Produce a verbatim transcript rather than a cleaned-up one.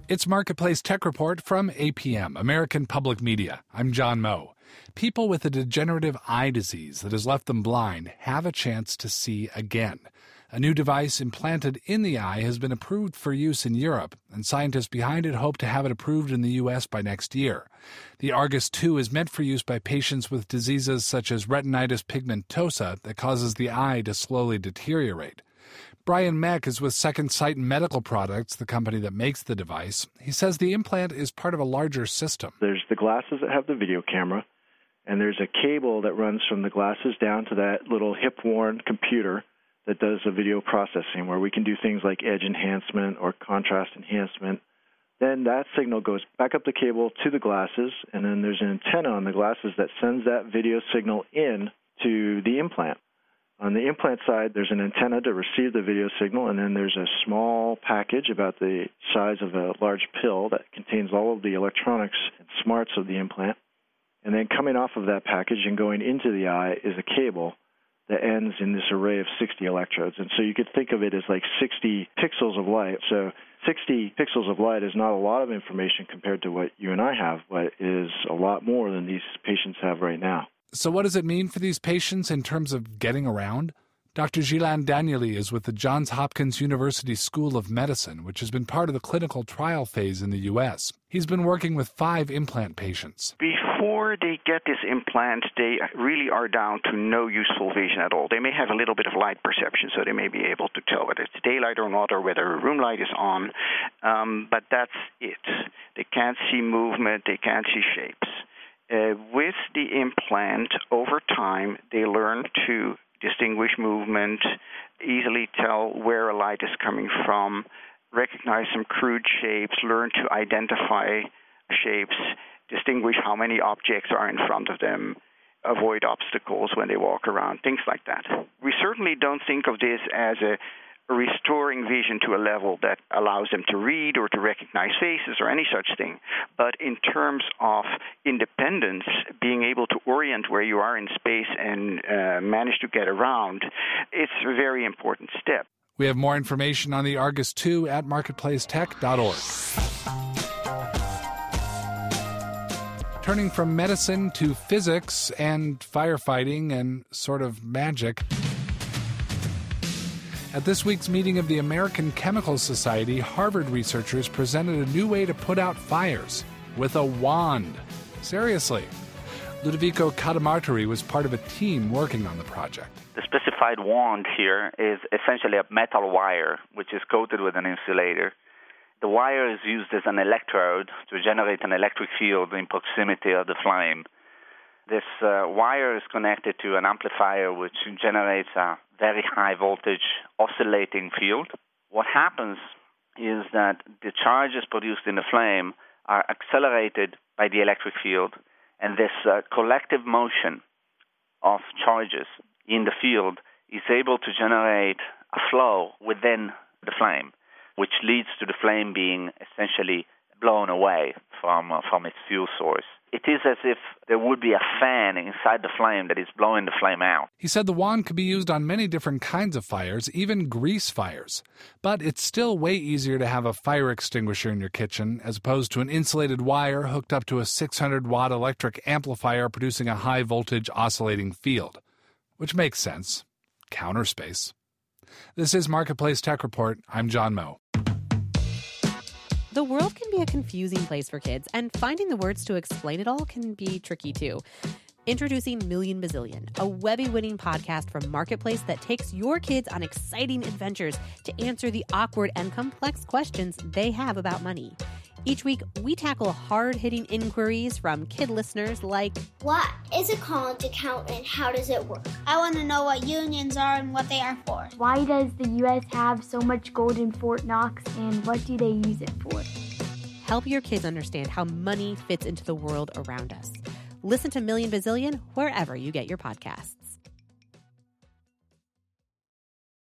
It's Marketplace Tech Report from A P M, American Public Media. I'm John Moe. People with a degenerative eye disease that has left them blind have a chance to see again. A new device implanted in the eye has been approved for use in Europe, and scientists behind it hope to have it approved in the U S by next year. The Argus two is meant for use by patients with diseases such as retinitis pigmentosa that causes the eye to slowly deteriorate. Brian Mack is with Second Sight Medical Products, the company that makes the device. He says the implant is part of a larger system. There's the glasses that have the video camera, and there's a cable that runs from the glasses down to that little hip-worn computer that does the video processing, where we can do things like edge enhancement or contrast enhancement. Then that signal goes back up the cable to the glasses, and then there's an antenna on the glasses that sends that video signal in to the implant. On the implant side, there's an antenna to receive the video signal, and then there's a small package about the size of a large pill that contains all of the electronics and smarts of the implant. And then coming off of that package and going into the eye is a cable that ends in this array of sixty electrodes. And so you could think of it as like sixty pixels of light. So sixty pixels of light is not a lot of information compared to what you and I have, but is a lot more than these patients have right now. So what does it mean for these patients in terms of getting around? Doctor Ghislain Danieli is with the Johns Hopkins University School of Medicine, which has been part of the clinical trial phase in the U S. He's been working with five implant patients. Before they get this implant, they really are down to no useful vision at all. They may have a little bit of light perception, so they may be able to tell whether it's daylight or not, or whether a room light is on, um, but that's it. They can't see movement, they can't see shapes. Uh, with the implant, over time, they learn to distinguish movement, easily tell where a light is coming from, recognize some crude shapes, learn to identify shapes, distinguish how many objects are in front of them, avoid obstacles when they walk around, things like that. We certainly don't think of this as a restoring vision to a level that allows them to read or to recognize faces or any such thing. But in terms of independence, being able to orient where you are in space and uh, manage to get around, it's a very important step. We have more information on the Argus two at marketplace tech dot org. Turning from medicine to physics and firefighting and sort of magic. At this week's meeting of the American Chemical Society, Harvard researchers presented a new way to put out fires with a wand. Seriously. Ludovico Cadamarteri was part of a team working on the project. The specified wand here is essentially a metal wire, which is coated with an insulator. The wire is used as an electrode to generate an electric field in proximity of the flame. This uh, wire is connected to an amplifier which generates a very high voltage oscillating field. What happens is that the charges produced in the flame are accelerated by the electric field, and this uh, collective motion of charges in the field is able to generate a flow within the flame, which leads to the flame being essentially blown away from uh, from its fuel source. It is as if there would be a fan inside the flame that is blowing the flame out. He said the wand could be used on many different kinds of fires, even grease fires. But it's still way easier to have a fire extinguisher in your kitchen as opposed to an insulated wire hooked up to a six hundred watt electric amplifier producing a high voltage oscillating field. Which makes sense. Counter space. This is Marketplace Tech Report. I'm John Moe. The world can be a confusing place for kids, and finding the words to explain it all can be tricky too. Introducing Million Bazillion, a Webby-winning podcast from Marketplace that takes your kids on exciting adventures to answer the awkward and complex questions they have about money. Each week, we tackle hard-hitting inquiries from kid listeners like, what is a college account and how does it work? I want to know what unions are and what they are for. Why does the U S have so much gold in Fort Knox, and what do they use it for? Help your kids understand how money fits into the world around us. Listen to Million Bazillion wherever you get your podcasts.